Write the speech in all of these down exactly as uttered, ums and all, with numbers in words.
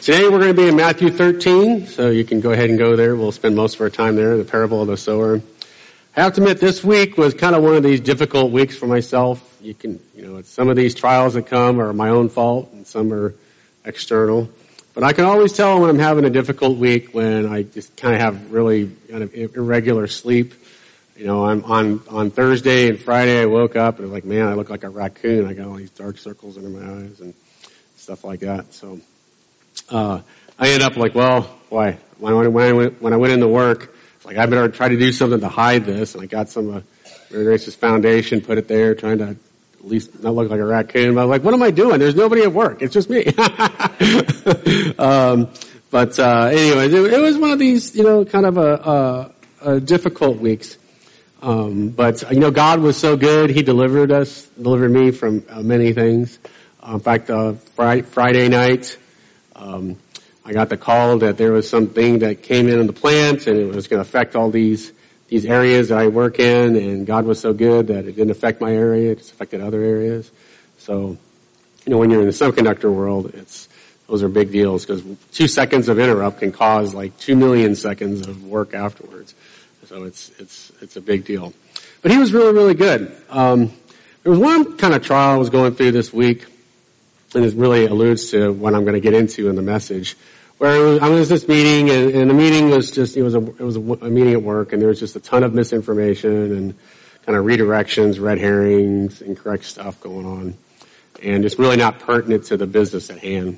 Today we're going to be in Matthew thirteen, so you can go ahead and go there. We'll spend most of our time there, the parable of the sower. I have to admit, this week was kind of one of these difficult weeks for myself. You can, you know, some of these trials that come are my own fault, and some are external. But I can always tell when I'm having a difficult week when I just kind of have really kind of irregular sleep. You know, I'm on, on Thursday and Friday I woke up and I was like, man, I look like a raccoon. I got all these dark circles under my eyes and stuff like that. So, uh, I ended up like, well, boy, when I went, when I went into work, it's like I better try to do something to hide this. And I got some, uh, Mary Grace's foundation, put it there, trying to at least not look like a raccoon. But I was like, what am I doing? There's nobody at work. It's just me. um, but, uh, anyways, it, it was one of these, you know, kind of a, a, a difficult weeks. Um, but, you know, God was so good. He delivered us, delivered me from uh, many things. Uh, in fact, uh, Friday, Friday night, um, I got the call that there was something that came in in the plant and it was going to affect all these, these areas that I work in. And God was so good that it didn't affect my area. It just affected other areas. So, you know, when you're in the semiconductor world, it's, those are big deals because two seconds of interrupt can cause like two million seconds of work afterwards. So it's, it's, it's a big deal. But he was really, really good. Um, there was one kind of trial I was going through this week, and it really alludes to what I'm going to get into in the message, where it was, I was at this meeting, and, and the meeting was just, it was a, it was a, a meeting at work, and there was just a ton of misinformation and kind of redirections, red herrings, incorrect stuff going on, and it's really not pertinent to the business at hand.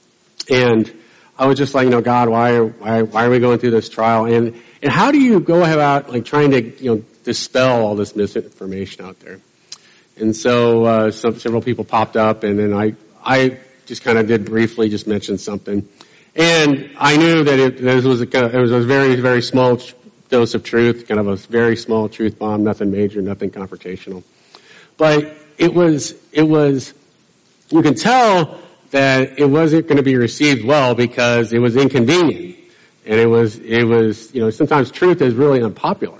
And I was just like, you know, God, why, why, why are we going through this trial? And, and how do you go about, like, trying to, you know, dispel all this misinformation out there? And so, uh, some, several people popped up, and then I, I just kind of did briefly just mention something. And I knew that it, this was a kind of, it was a very, very small dose of truth, kind of a very small truth bomb, nothing major, nothing confrontational. But it was, it was, you can tell that it wasn't going to be received well because it was inconvenient. And it was, it was, you know, sometimes truth is really unpopular.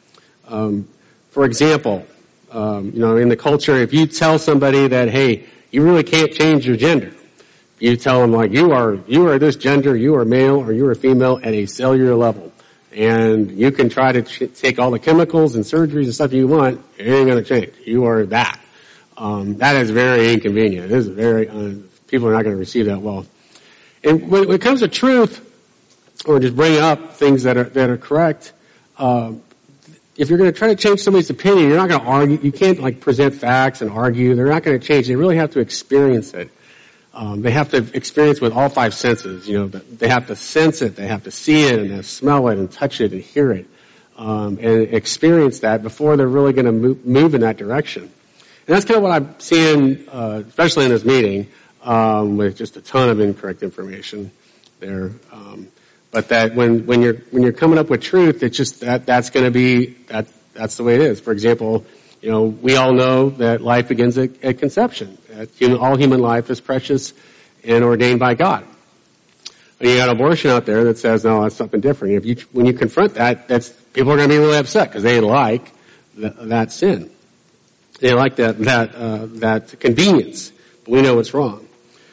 Um, for example, um, you know, in the culture, if you tell somebody that, hey, you really can't change your gender, you tell them like, you are, you are this gender, you are male or you are female at a cellular level. And you can try to ch- take all the chemicals and surgeries and stuff you want, it ain't going to change. You are that. Um, that is very inconvenient. It is very, uh, people are not going to receive that well. And when, when it comes to truth, or just bring up things that are, that are correct, um, if you're going to try to change somebody's opinion, you're not going to argue. You can't like present facts and argue. They're not going to change. They really have to experience it. Um, they have to experience with all five senses. You know, they have to sense it. They have to see it and smell it and touch it and hear it, um, and experience that before they're really going to move, move in that direction. And that's kind of what I'm seeing, uh, especially in this meeting, um, with just a ton of incorrect information there. Um, But that when, when you're, when you're coming up with truth, it's just that, that's gonna be, that, that's the way it is. For example, you know, we all know that life begins at, at conception. That human, all human life is precious and ordained by God. And you got abortion out there that says, no, that's something different. If you, when you confront that, that's, people are gonna be really upset because they like th- that sin. They like that, that, uh, that convenience. But we know it's wrong.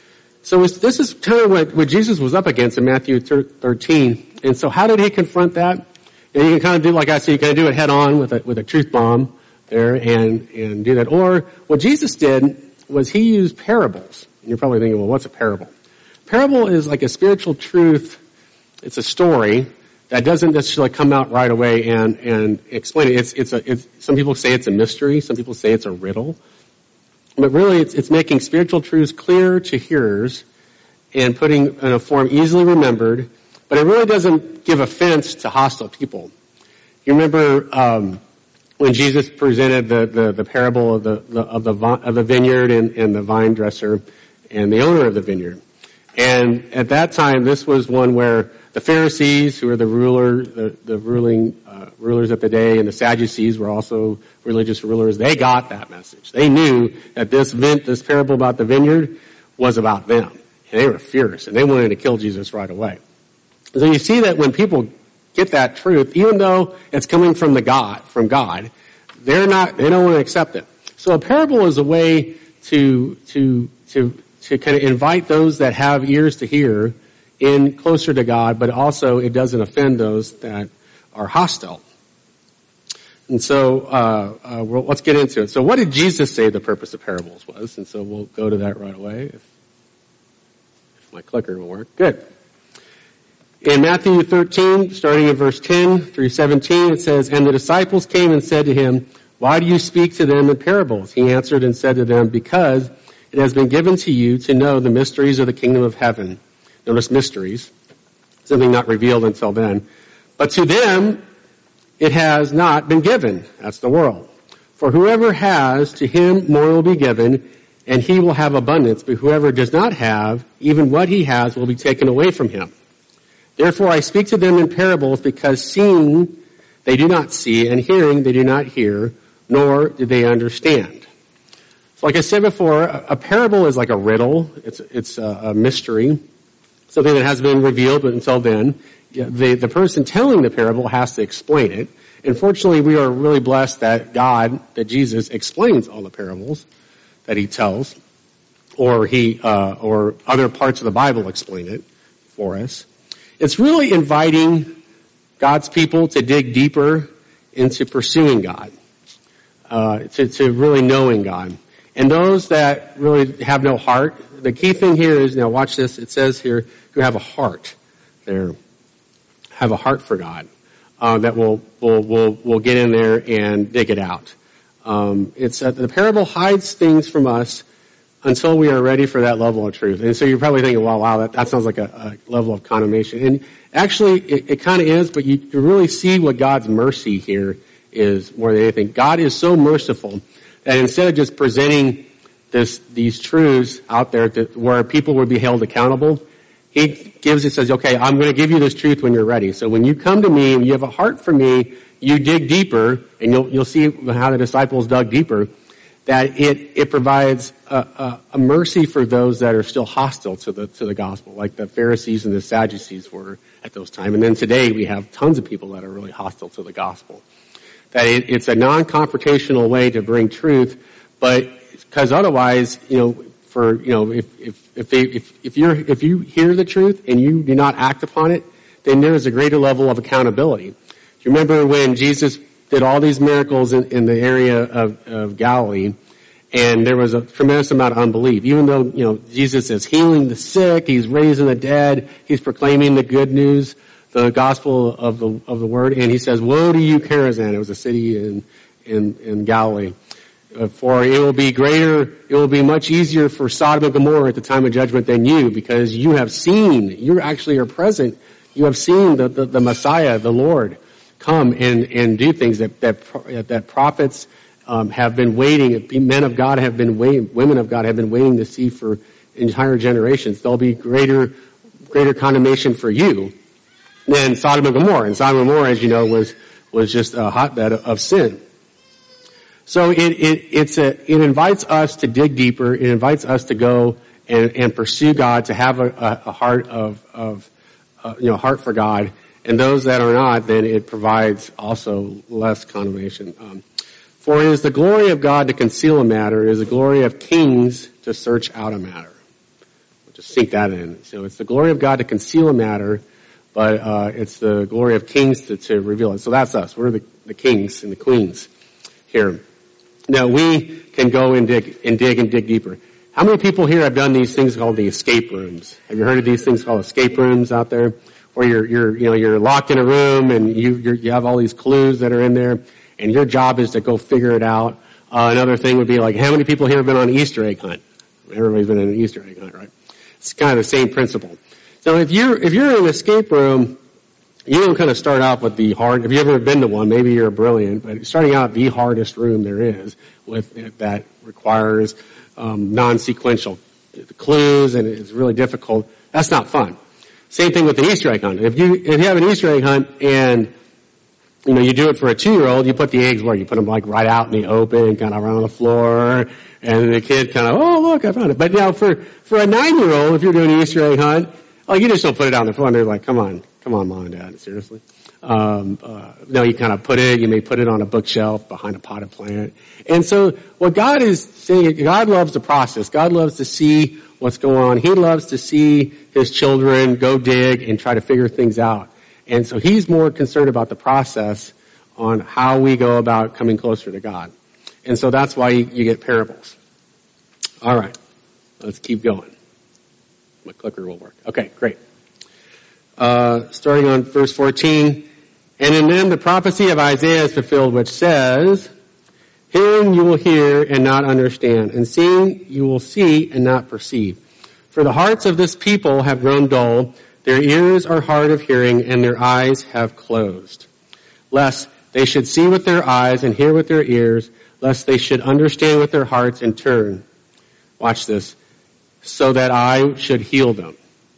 So this is kind of what, what Jesus was up against in Matthew thirteen. And so how did he confront that? And you can kind of do, like I said, you can do it head on with a, with a truth bomb there and, and do that. Or what Jesus did was he used parables. And you're probably thinking, well, what's a parable? Parable is like a spiritual truth. It's a story that doesn't necessarily come out right away and, and explain it. It's, it's a, it's, some people say it's a mystery. Some people say it's a riddle. But really, it's, it's making spiritual truths clear to hearers and putting in a form easily remembered, but it really doesn't give offense to hostile people. You remember um, when Jesus presented the, the, the parable of the, the of the of the vineyard and, and the vine dresser and the owner of the vineyard. And at that time, this was one where the Pharisees, who were the ruler, the, the ruling uh, rulers of the day, and the Sadducees were also religious rulers. They got that message. They knew that this vin- this parable about the vineyard was about them, and they were furious, and they wanted to kill Jesus right away. So you see that when people get that truth, even though it's coming from the God, from God, they're not. They don't want to accept it. So a parable is a way to to to to kind of invite those that have ears to hear in closer to God, but also it doesn't offend those that are hostile. And so, uh, uh, well, let's get into it. So what did Jesus say the purpose of parables was? And so we'll go to that right away if, if my clicker will work. Good. In Matthew thirteen, starting in verse ten through seventeen, it says, "And the disciples came and said to him, 'Why do you speak to them in parables?' He answered and said to them, 'Because it has been given to you to know the mysteries of the kingdom of heaven.'" Notice mysteries, something not revealed until then. "But to them it has not been given." That's the world. "For whoever has, to him more will be given, and he will have abundance. But whoever does not have, even what he has will be taken away from him. Therefore I speak to them in parables, because seeing they do not see, and hearing they do not hear, nor do they understand." So like I said before, a parable is like a riddle. It's, it's a, a mystery, something that has been revealed, but until then, the, the person telling the parable has to explain it. And fortunately, we are really blessed that God, that Jesus explains all the parables that he tells, or he, uh, or other parts of the Bible explain it for us. It's really inviting God's people to dig deeper into pursuing God, uh, to, to really knowing God. And those that really have no heart, the key thing here is, now watch this, it says here, you have a heart there, have a heart for God, uh, that will, will, will, will get in there and dig it out. Um, it's, uh, the parable hides things from us until we are ready for that level of truth. And so you're probably thinking, wow, wow, that, that sounds like a, a level of condemnation. And actually, it, it kind of is, but you, you really see what God's mercy here is more than anything. God is so merciful that instead of just presenting this, these truths out there to, where people would be held accountable, he gives it, says, okay, I'm going to give you this truth when you're ready. So when you come to me and you have a heart for me, you dig deeper, and you'll, you'll see how the disciples dug deeper, that it, it provides a, a, a mercy for those that are still hostile to the, to the gospel, like the Pharisees and the Sadducees were at those times. And then today we have tons of people that are really hostile to the gospel. That it, it's a non-confrontational way to bring truth, but, because otherwise, you know, for, you know, if, if, if, they, if, if you're, if you hear the truth and you do not act upon it, then there is a greater level of accountability. Do you remember when Jesus did all these miracles in, in the area of, of Galilee, and there was a tremendous amount of unbelief? Even though, you know, Jesus is healing the sick, he's raising the dead, he's proclaiming the good news, the gospel of the of the word, and he says, "Woe to you, Chorazin!" It was a city in in, in Galilee. "For it will be greater, it will be much easier for Sodom and Gomorrah at the time of judgment than you, because you have seen, you actually are present, you have seen the, the, the Messiah, the Lord, come and, and do things that, that, that prophets, um, have been waiting, men of God have been waiting, women of God have been waiting to see for entire generations. There'll be greater, greater condemnation for you than Sodom and Gomorrah. And Sodom and Gomorrah, as you know, was, was just a hotbed of sin. So it, it, it's a, it invites us to dig deeper. It invites us to go and, and pursue God, to have a, a, a heart of, of, uh, you know, heart for God. And those that are not, then it provides also less condemnation. Um, For it is the glory of God to conceal a matter. It is the glory of kings to search out a matter. We'll just sink that in. So it's the glory of God to conceal a matter, but uh, it's the glory of kings to, to reveal it. So that's us. We're the, the kings and the queens here. Now we can go and dig and dig and dig deeper. How many people here have done these things called the escape rooms? Have you heard of these things called escape rooms out there? Where you're, you're, you know, you're locked in a room and you, you're, you have all these clues that are in there, and your job is to go figure it out. Uh, another thing would be like, how many people here have been on an Easter egg hunt? Everybody's been on an Easter egg hunt, right? It's kind of the same principle. So if you're, if you're in an escape room, you don't kind of start off with the hard, if you've ever been to one, maybe you're brilliant, but starting out the hardest room there is with, that requires, um, non-sequential clues, and it's really difficult. That's not fun. Same thing with the Easter egg hunt. If you, if you have an Easter egg hunt and, you know, you do it for a two-year-old, you put the eggs where? You put them like right out in the open, kind of around on the floor, and the kid kind of, oh look, I found it. But now for, for a nine-year-old, if you're doing an Easter egg hunt, oh, you just don't put it out in the front. They're like, come on, come on, mom and dad, seriously. Um, uh, no, you kind of put it, you may put it on a bookshelf behind a potted plant. And so what God is saying, God loves the process. God loves to see what's going on. He loves to see his children go dig and try to figure things out. And so he's more concerned about the process on how we go about coming closer to God. And so that's why you, you get parables. All right. Let's keep going. My clicker will work. Okay, great. Uh, starting on verse fourteen. And in them the prophecy of Isaiah is fulfilled, which says, hearing you will hear and not understand, and seeing you will see and not perceive. For the hearts of this people have grown dull, their ears are hard of hearing, and their eyes have closed. Lest they should see with their eyes and hear with their ears, lest they should understand with their hearts and turn. Watch this. So that I should heal them.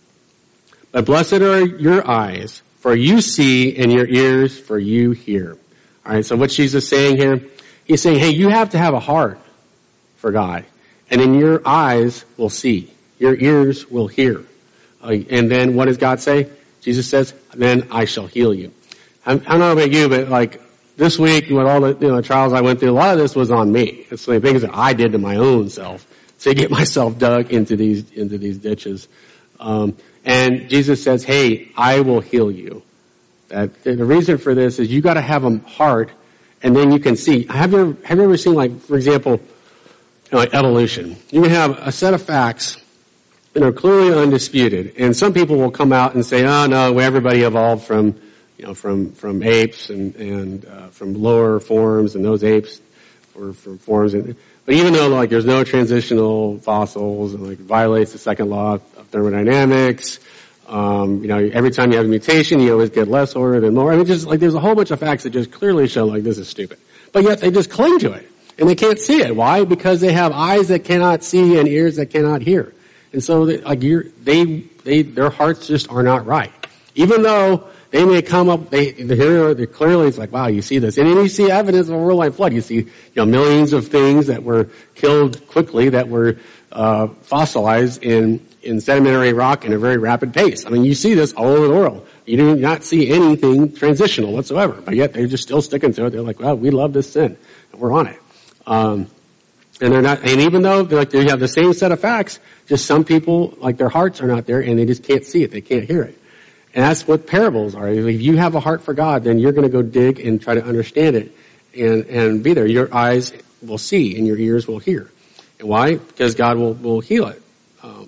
But blessed are your eyes, for you see, and your ears, for you hear. All right, so what's Jesus saying here? He's saying, hey, you have to have a heart for God. And then your eyes will see. Your ears will hear. Uh, and then what does God say? Jesus says, then I shall heal you. I, I don't know about you, but like this week with all the you know, trials I went through, a lot of this was on me. It's the things that I did to my own self to get myself dug into these into these ditches. Um, and Jesus says, hey, I will heal you. That the reason for this is you got to have a heart, and then you can see. Have you ever, have you ever seen, like, for example, you know, like evolution? You can have a set of facts that are clearly undisputed, and some people will come out and say, oh no, everybody evolved from, you know, from from apes and and uh, from lower forms, and those apes were from forms. And, but even though like there's no transitional fossils and like violates the second law of thermodynamics, um, you know, every time you have a mutation, you always get less order than more. I mean, just like there's a whole bunch of facts that just clearly show like this is stupid, but yet they just cling to it and they can't see it. Why? Because they have eyes that cannot see and ears that cannot hear, and so they, like you're, they they their hearts just are not right, even though they may come up, they, here, they clearly, it's like, wow, you see this. And then you see evidence of a worldwide flood. You see, you know, millions of things that were killed quickly that were, uh, fossilized in, in sedimentary rock in a very rapid pace. I mean, you see this all over the world. You do not see anything transitional whatsoever, but yet they're just still sticking to it. They're like, well, we love this sin, and we're on it. Um, and they're not, and even though they're like, they have the same set of facts, just some people, like their hearts are not there and they just can't see it. They can't hear it. And that's what parables are. If you have a heart for God, then you're going to go dig and try to understand it and, and be there. Your eyes will see and your ears will hear. And why? Because God will, will heal it. Um,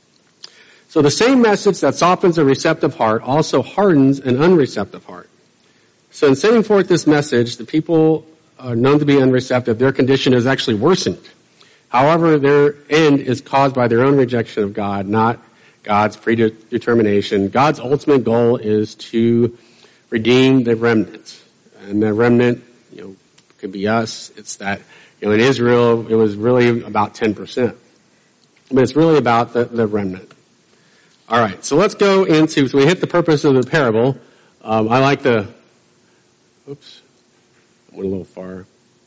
so the same message that softens a receptive heart also hardens an unreceptive heart. So in sending forth this message, the people are known to be unreceptive. Their condition is actually worsened. However, their end is caused by their own rejection of God, not God's predetermination. God's ultimate goal is to redeem the remnant. And the remnant, you know, could be us. It's that, you know, in Israel, it was really about ten percent. But it's really about the, the remnant. All right, so let's go into, so we hit the purpose of the parable. Um, I like the, oops, I went a little far.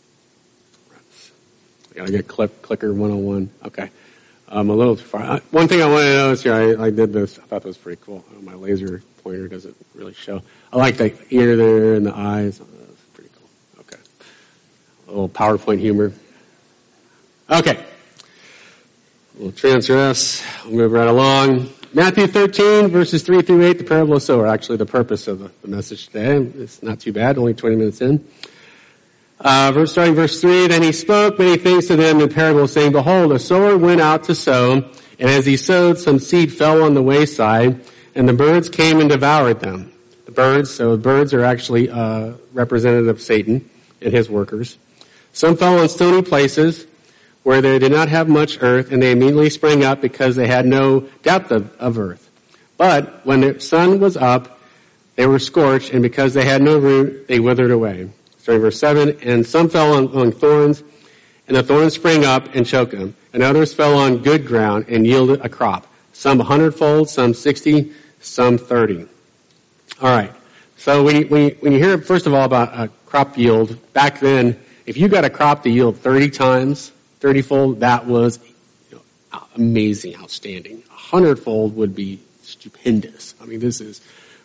I gotta get clip, clicker one oh one. Okay. Um, a little too far. One thing I want to notice here, I, I did this, I thought that was pretty cool. Oh, my laser pointer doesn't really show. I like the ear there and the eyes. Oh, that's pretty cool. Okay. A little PowerPoint humor. Okay. We'll transfer us. We'll move right along. Matthew thirteen, verses three through eight, the parable of the sower. Actually, the purpose of the, the message today. It's not too bad, only twenty minutes in. Uh, verse, starting verse three, then he spoke many things to them in parables, saying, behold, a sower went out to sow, and as he sowed, some seed fell on the wayside, and the birds came and devoured them. The birds, so birds are actually uh, representative of Satan and his workers. Some fell on stony places where they did not have much earth, and they immediately sprang up because they had no depth of, of earth. But when the sun was up, they were scorched, and because they had no root, they withered away. Starting verse seven, and some fell on, on thorns, and the thorns sprang up and choked them. And others fell on good ground and yielded a crop. Some a hundredfold, some sixty, some thirty. All right. So when you, when you, when you hear, first of all, about a crop yield, back then, if you got a crop to yield thirty times, thirty-fold, that was, you know, amazing, outstanding. A hundredfold would be stupendous. I mean, this is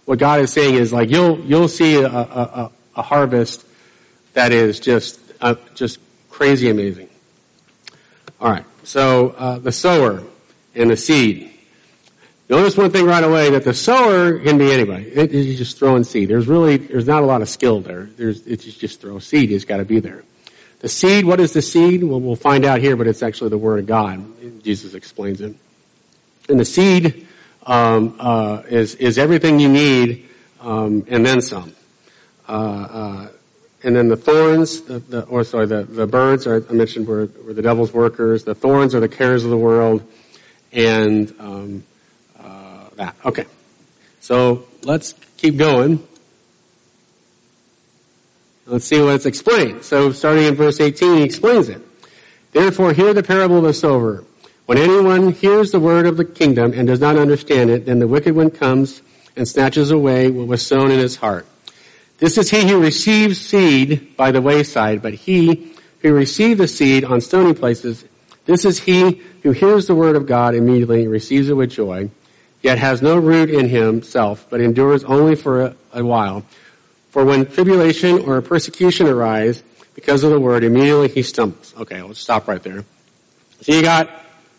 what God is saying is like you'll you'll see a, a, a harvest that is just uh, just crazy amazing. All right, so uh, the sower and the seed. Notice one thing right away, that the sower can be anybody. It, you just throw in seed. There's really there's not a lot of skill there. There's it's just throw seed. It's got to be there. The seed. What is the seed? Well, we'll find out here, but it's actually the Word of God. Jesus explains it. And the seed um, uh, is is everything you need, um, and then some. Uh, uh, and then the thorns, the, the, or sorry, the, the birds are I mentioned were, were the devil's workers. The thorns are the cares of the world, and um, uh, that. Okay, so let's keep going. Let's see what it's explained. So starting in verse eighteen, he explains it. Therefore, hear the parable of the sower. When anyone hears the word of the kingdom and does not understand it, then the wicked one comes and snatches away what was sown in his heart. This is he who receives seed by the wayside, but he who received the seed on stony places, this is he who hears the word of God immediately and receives it with joy, yet has no root in himself, but endures only for a, a while. For when tribulation or persecution arise because of the word, immediately he stumbles. Okay, let's stop right there. So you got,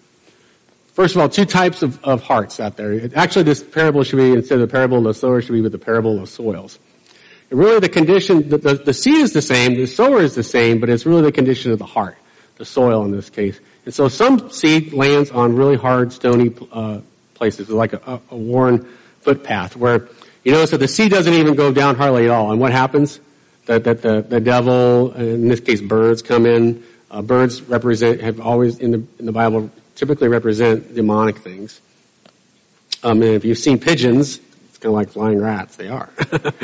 first of all, two types of, of hearts out there. Actually, this parable should be, instead of the parable of the sower, should be with the parable of soils. And really the condition, the, the, the seed is the same, the sower is the same, but it's really the condition of the heart, the soil in this case. And so some seed lands on really hard, stony uh, places, like a, a worn footpath, where you notice that the seed doesn't even go down hardly at all. And what happens? That, that the, the devil, in this case birds, come in. Uh, birds represent, have always in the, in the Bible, typically represent demonic things. Um, and if you've seen pigeons, it's kind of like flying rats. They are.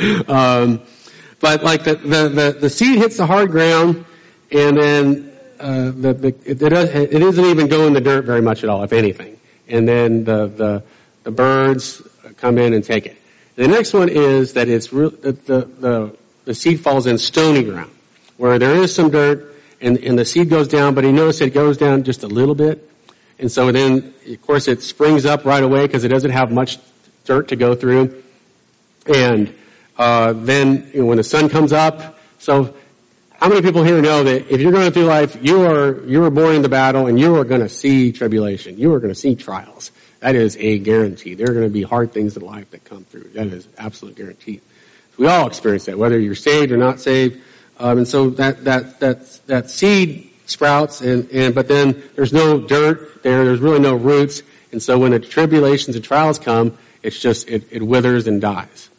um, but like the, the, the, the seed hits the hard ground, and then uh, the, the, it, it, does, it doesn't even go in the dirt very much at all, if anything. And then the, the, the birds come in and take it. The next one is that it's real, that the, the, the seed falls in stony ground, where there is some dirt, and, and the seed goes down, but you notice it goes down just a little bit. And so then, of course, it springs up right away because it doesn't have much dirt to go through. And, uh, then, you know, when the sun comes up, so how many people here know that if you're going through life, you are, you were born in the battle and you are going to see tribulation. You are going to see trials. That is a guarantee. There are going to be hard things in life that come through. That is absolute guarantee. We all experience that, whether you're saved or not saved. Um, and so that, that, that, that seed sprouts and, and, but then there's no dirt there. There's really no roots. And so when the tribulations and trials come, it's just, it, it withers and dies.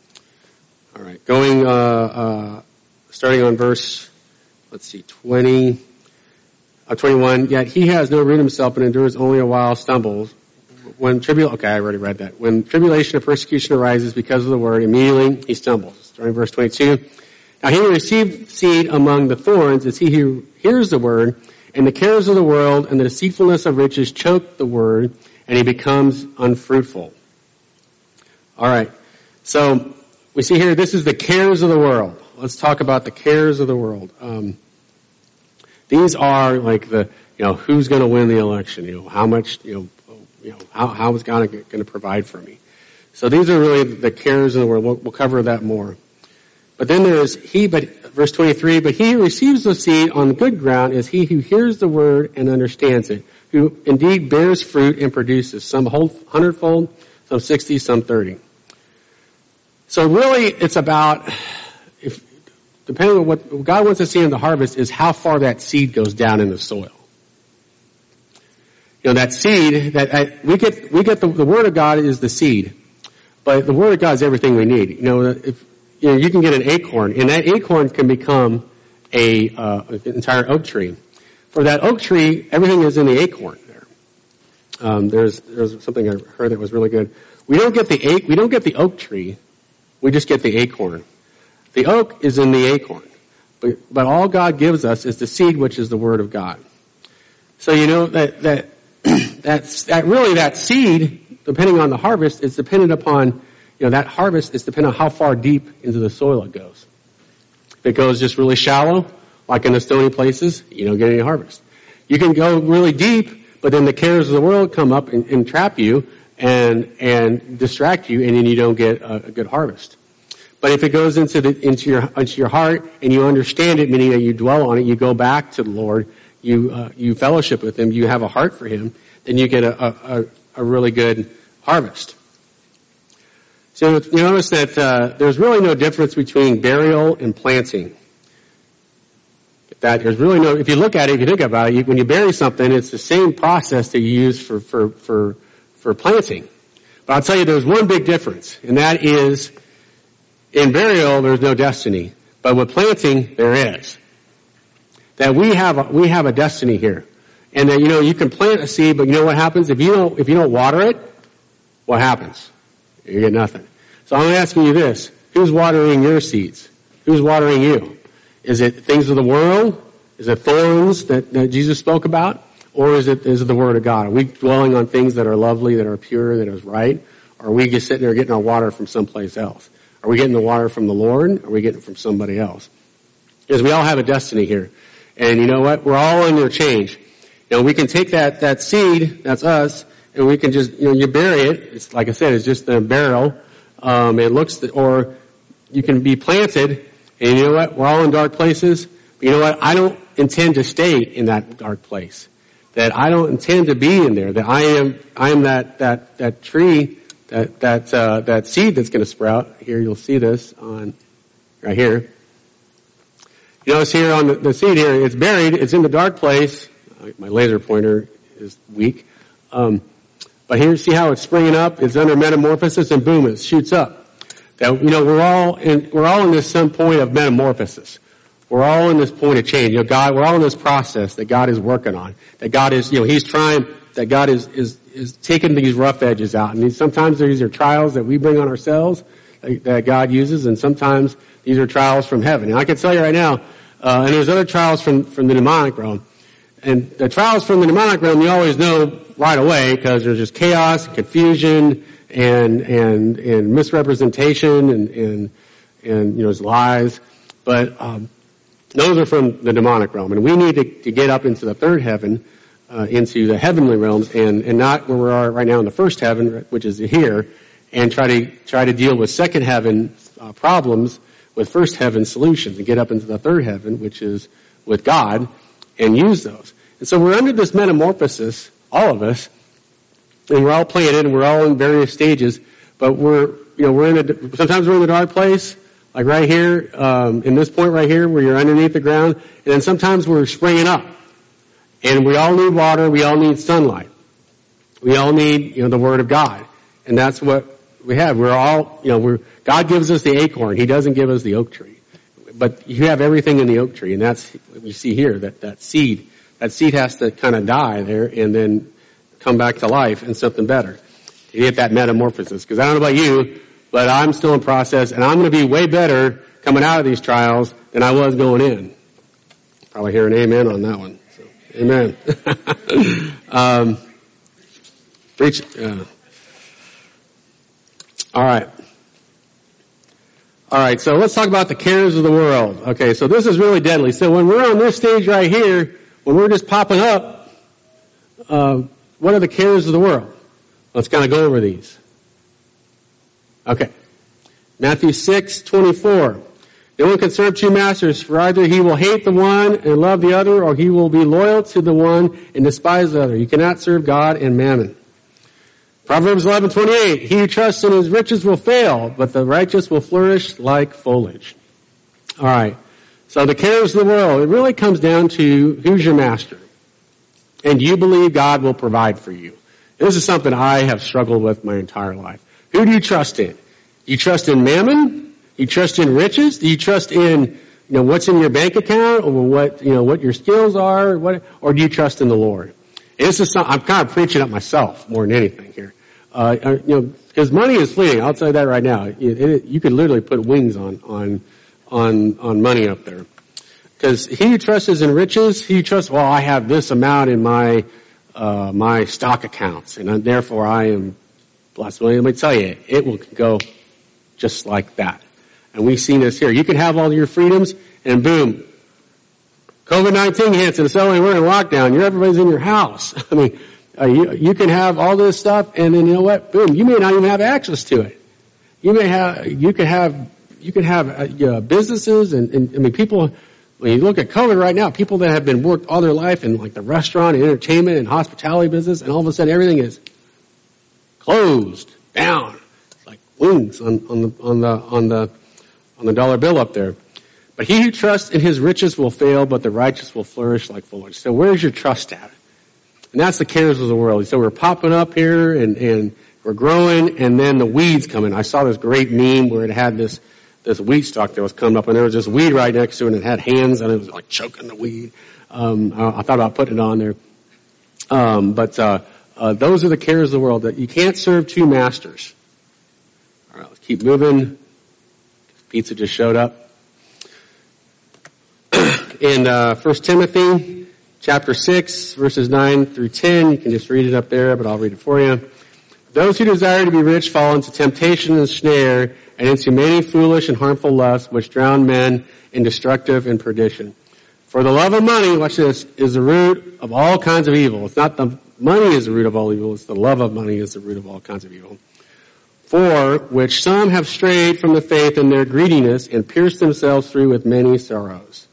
All right. Going, uh, uh, starting on verse, let's see, twenty, uh, twenty-one. Yet he has no root himself and endures only a while, stumbles. When tribul, okay, I already read that. When tribulation or persecution arises because of the word, immediately he stumbles. Starting verse twenty-two. Now he who received seed among the thorns is he who hears the word, and the cares of the world and the deceitfulness of riches choke the word, and he becomes unfruitful. All right. So we see here, this is the cares of the world. Let's talk about the cares of the world. Um, these are like the, you know, who's going to win the election? You know, how much, you know, You know, how, how is God going to provide for me? So these are really the cares in the world. We'll, we'll cover that more. But then there is he, but verse twenty-three, but he who receives the seed on good ground is he who hears the word and understands it, who indeed bears fruit and produces some hundredfold, some sixty, some thirty. So really it's about, if depending on what God wants to see in the harvest, is how far that seed goes down in the soil. You know, that seed, that uh, we get, we get the, the Word of God is the seed, but the Word of God is everything we need. You know, if, you know, you can get an acorn, and that acorn can become a, uh, an entire oak tree. For that oak tree, everything is in the acorn there. Um, there's, there's something I heard that was really good. We don't get the we don't get the oak tree, we just get the acorn. The oak is in the acorn, but, but all God gives us is the seed, which is the Word of God. So you know that, that, That's, that really that seed, depending on the harvest, is dependent upon, you know, that harvest is dependent on how far deep into the soil it goes. If it goes just really shallow, like in the stony places, you don't get any harvest. You can go really deep, but then the cares of the world come up and, and trap you, and and distract you, and then you don't get a, a good harvest. But if it goes into the into your into your heart and you understand it, meaning that you dwell on it, you go back to the Lord, you uh, you fellowship with Him, you have a heart for Him, then you get a a, a really good harvest. So you notice that uh, there's really no difference between burial and planting. That there's really no. If you look at it, if you think about it, you, when you bury something, it's the same process that you use for for for for planting. But I'll tell you, there's one big difference, and that is, in burial, there's no destiny, but with planting, there is. That we have a, we have a destiny here, and that you know you can plant a seed, but you know what happens if you don't if you don't water it? What happens? You get nothing. So I'm asking you this: who's watering your seeds? Who's watering you? Is it things of the world? Is it thorns that, that Jesus spoke about, or is it is it the Word of God? Are we dwelling on things that are lovely, that are pure, that is right, or are we just sitting there getting our water from someplace else? Are we getting the water from the Lord? Or are we getting it from somebody else? Because we all have a destiny here. And you know what? We're all under change. You know, we can take that, that seed, that's us, and we can just, you know, you bury it. It's like I said, it's just a barrel. Um, it looks, the, or you can be planted, and you know what? We're all in dark places. But you know what? I don't intend to stay in that dark place. That I don't intend to be in there. That I am, I am that, that, that tree, that, that, uh, that seed that's going to sprout. Here, you'll see this on, right here. You notice here on the, the seed here, it's buried, it's in the dark place. My laser pointer is weak. Um, but here, see how it's springing up? It's under metamorphosis, and boom, it shoots up. That, you know, we're all in, we're all in this some point of metamorphosis. We're all in this point of change. You know, God, we're all in this process that God is working on. That God is, you know, He's trying, that God is, is, is taking these rough edges out. And sometimes these are trials that we bring on ourselves that, that God uses, and sometimes these are trials from heaven. And I can tell you right now, uh, and there's other trials from, from the demonic realm. And the trials from the demonic realm, you always know right away, because there's just chaos, and confusion, and, and, and misrepresentation, and, and, and, you know, there's lies. But, um, those are from the demonic realm, and we need to, to get up into the third heaven, uh, into the heavenly realms, and, and not where we are right now in the first heaven, which is here, and try to try to deal with second heaven uh, problems with first heaven solutions, and get up into the third heaven, which is with God, and use those. And so we're under this metamorphosis, all of us, and we're all planted, and we're all in various stages, but we're you know we're in a sometimes we're in the dark place. Like right here, um, in this point right here where you're underneath the ground, and then sometimes we're springing up. And we all need water, we all need sunlight. We all need, you know, the Word of God. And that's what we have. We're all, you know, we're, God gives us the acorn, He doesn't give us the oak tree. But you have everything in the oak tree, and that's what you see here, that, that seed. That seed has to kind of die there and then come back to life and something better. You get that metamorphosis. Because I don't know about you, but I'm still in process, and I'm going to be way better coming out of these trials than I was going in. Probably hear an amen on that one. So, amen. um, preach. Uh, all right. All right, so let's talk about the cares of the world. Okay, so this is really deadly. So when we're on this stage right here, when we're just popping up, uh, what are the cares of the world? Let's kind of go over these. Okay. Matthew six twenty-four. No one can serve two masters, for either he will hate the one and love the other, or he will be loyal to the one and despise the other. You cannot serve God and mammon. Proverbs eleven twenty-eight. He who trusts in his riches will fail, but the righteous will flourish like foliage. All right. So the cares of the world, it really comes down to who's your master. And do you believe God will provide for you? This is something I have struggled with my entire life. Who do you trust in? Do you trust in mammon? Do you trust in riches? Do you trust in, you know, what's in your bank account, or what, you know, what your skills are, or what, or do you trust in the Lord? And this is some, I'm kind of preaching at myself more than anything here. Uh, you know, because money is fleeting. I'll tell you that right now. It, it, you could literally put wings on, on, on, on money up there. Because he who trusts in riches, he who trusts, well, I have this amount in my, uh, my stock accounts, and therefore I am blessed. Well, let me tell you, it will go just like that. And we've seen this here. You can have all your freedoms, and boom, covid nineteen hits, and suddenly we're in lockdown. You're everybody's in your house. I mean, Uh, you, you can have all this stuff, and then you know what? Boom! You may not even have access to it. You may have, you can have, you can have uh, businesses, and, and I mean, people. When you look at COVID right now, people that have been worked all their life in like the restaurant and entertainment and hospitality business, and all of a sudden everything is closed down, it's like wings on, on the on the on the on the dollar bill up there. But he who trusts in his riches will fail, but the righteous will flourish like foliage. So where's your trust at? And that's the cares of the world. So we're popping up here and and we're growing, and then the weeds come in. I saw this great meme where it had this. this wheat stalk that was coming up, and there was this weed right next to it, and it had hands, and it was like choking the weed. Um, I, I thought about putting it on there. Um, but uh, uh, those are the cares of the world, that you can't serve two masters. All right, let's keep moving. Pizza just showed up. In uh, First Timothy chapter six, verses nine through ten, you can just read it up there, but I'll read it for you. Those who desire to be rich fall into temptation and snare, and into many foolish and harmful lusts, which drown men in destructive and perdition. For the love of money, watch this, is the root of all kinds of evil. It's not the money is the root of all evil, it's the love of money is the root of all kinds of evil. For which some have strayed from the faith in their greediness and pierced themselves through with many sorrows.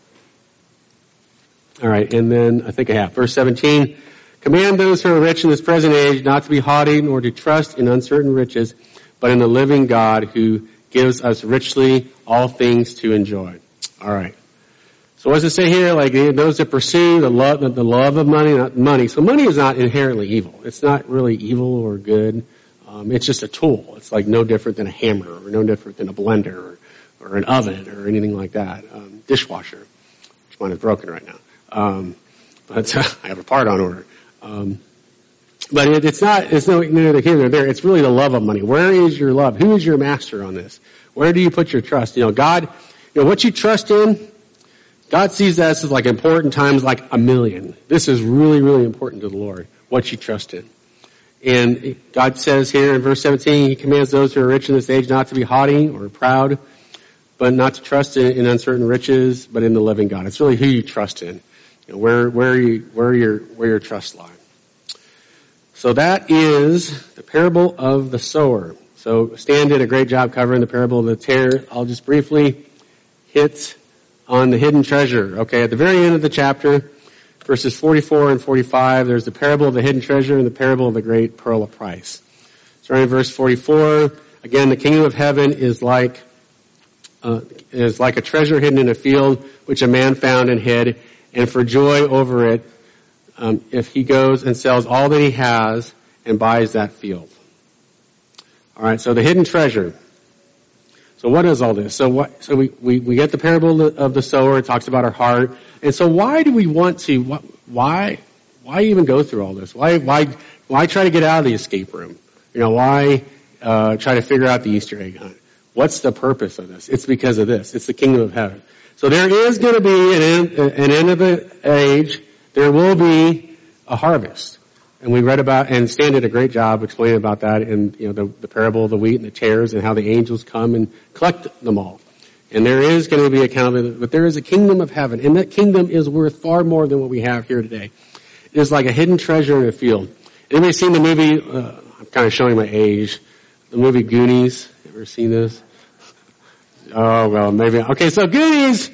All right, and then I think I have verse seventeen. Command those who are rich in this present age not to be haughty nor to trust in uncertain riches, but in the living God who gives us richly all things to enjoy. All right. So what does it say here? Like those that pursue the love, the love of money, not money. So money is not inherently evil. It's not really evil or good. Um, it's just a tool. It's like no different than a hammer, or no different than a blender, or, or an oven, or anything like that. Um, dishwasher, which mine is broken right now. Um, but uh, I have a part on order. Um, But it, it's not, it's no, neither here nor there. It's really the love of money. Where is your love? Who is your master on this? Where do you put your trust? You know, God, you know, what you trust in, God sees that as like important times like a million. This is really, really important to the Lord, what you trust in. And God says here in verse seventeen, He commands those who are rich in this age not to be haughty or proud, but not to trust in, in uncertain riches, but in the living God. It's really who you trust in. You know, where, where you, where your, where your trust lies. So that is the parable of the sower. So Stan did a great job covering the parable of the tare. I'll just briefly hit on the hidden treasure. Okay, at the very end of the chapter, verses forty-four and forty-five, there's the parable of the hidden treasure and the parable of the great pearl of price. Starting in verse forty-four, again, the kingdom of heaven is like uh, is like a treasure hidden in a field, which a man found and hid, and for joy over it, Um, if he goes and sells all that he has and buys that field. All right, so the hidden treasure. So what is all this? So what? So we, we, we get the parable of the sower. It talks about our heart. And so why do we want to? Why why even go through all this? Why why why try to get out of the escape room? You know, why uh, try to figure out the Easter egg hunt? What's the purpose of this? It's because of this. It's the kingdom of heaven. So there is going to be an end, an end of the age. There will be a harvest. And we read about, and Stan did a great job explaining about that in, you know, the, the parable of the wheat and the tares and how the angels come and collect them all. And there is going to be a accountability, but there is a kingdom of heaven, and that kingdom is worth far more than what we have here today. It is like a hidden treasure in a field. Anybody seen the movie, uh, I'm kind of showing my age, the movie Goonies? Ever seen this? Oh, well, maybe. Okay, so Goonies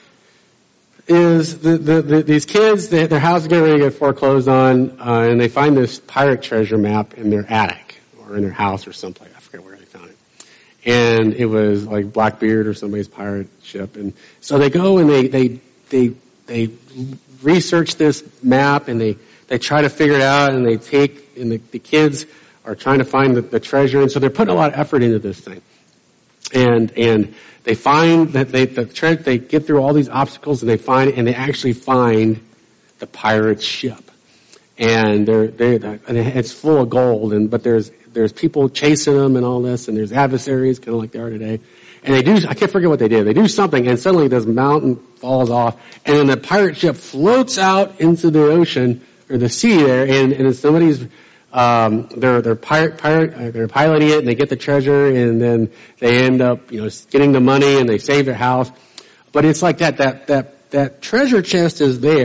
is the, the, the, these kids, they, their house is getting ready to get foreclosed on, uh, and they find this pirate treasure map in their attic or in their house or someplace. I forget where they found it. And it was like Blackbeard or somebody's pirate ship. And so they go and they, they, they, they research this map and they, they try to figure it out, and they take, and the, the kids are trying to find the, the treasure. And so they're putting a lot of effort into this thing. And, and they find that they, the tre- they get through all these obstacles, and they find, and they actually find the pirate's ship. And they're, they and it's full of gold, and, but there's, there's people chasing them and all this, and there's adversaries, kind of like they are today. And they do, I can't forget what they did. They do something, and suddenly this mountain falls off, and then the pirate ship floats out into the ocean, or the sea there, and, and somebody's, Um, they're, they're pirate, pirate, uh, they're piloting it, and they get the treasure, and then they end up, you know, getting the money, and they save their house. But it's like that, that, that, that treasure chest is there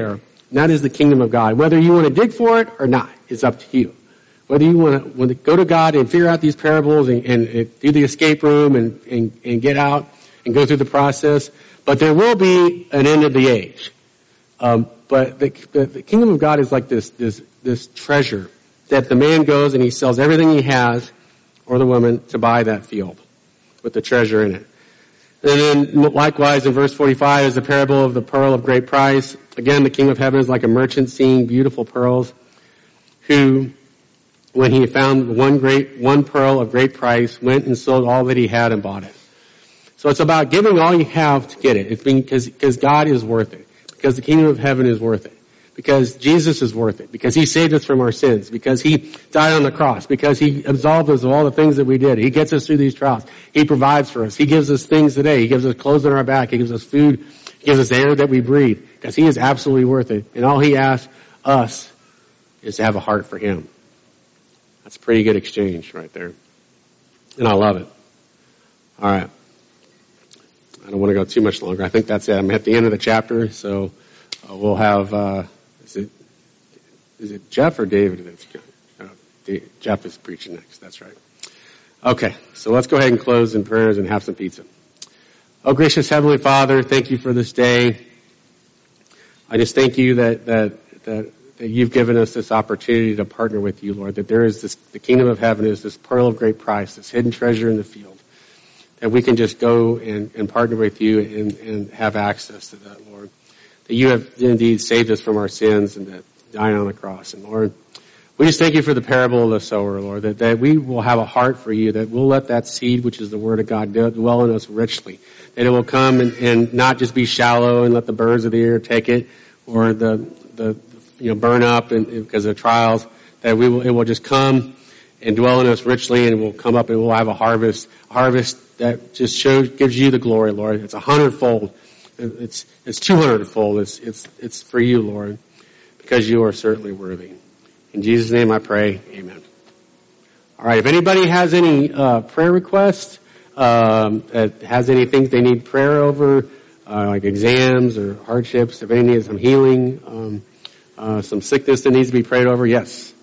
And that is the kingdom of God. Whether you want to dig for it or not, it's up to you. Whether you want to, want to go to God and figure out these parables and, and, and do the escape room and, and, and get out and go through the process. But there will be an end of the age. Um, but the, the, the kingdom of God is like this, this, this treasure that the man goes and he sells everything he has, or the woman, to buy that field with the treasure in it. And then likewise in verse forty-five is the parable of the pearl of great price. Again, the kingdom of heaven is like a merchant seeing beautiful pearls, who, when he found one great, one pearl of great price, went and sold all that he had and bought it. So it's about giving all you have to get it. It's because, because God is worth it. Because the kingdom of heaven is worth it. Because Jesus is worth it. Because he saved us from our sins. Because he died on the cross. Because he absolved us of all the things that we did. He gets us through these trials. He provides for us. He gives us things today. He gives us clothes on our back. He gives us food. He gives us air that we breathe. Because he is absolutely worth it. And all he asks us is to have a heart for him. That's a pretty good exchange right there. And I love it. All right. I don't want to go too much longer. I think that's it. I'm at the end of the chapter, so uh, we'll have, uh, is it, is it Jeff or David that's going? Uh, Jeff is preaching next. That's right. Okay. So let's go ahead and close in prayers and have some pizza. Oh, gracious Heavenly Father, thank you for this day. I just thank you that, that, that, that you've given us this opportunity to partner with you, Lord, that there is this, the kingdom of heaven is this pearl of great price, this hidden treasure in the field. That we can just go and, and partner with you and, and have access to that, Lord. That you have indeed saved us from our sins and that dying on the cross. And Lord, we just thank you for the parable of the sower, Lord, that, that we will have a heart for you, that we'll let that seed, which is the word of God, dwell in us richly. That it will come and, and not just be shallow and let the birds of the air take it or the, the, you know, burn up and, because of trials. That we will, it will just come and dwell in us richly, and we'll come up and we'll have a harvest, harvest that just shows, gives you the glory, Lord. It's a hundredfold. It's, it's two hundredfold. It's, it's, it's for you, Lord, because you are certainly worthy. In Jesus' name I pray, amen. All right. If anybody has any, uh, prayer requests, um, that has any things they need prayer over, uh, like exams or hardships, if any need some healing, um, uh, some sickness that needs to be prayed over, yes.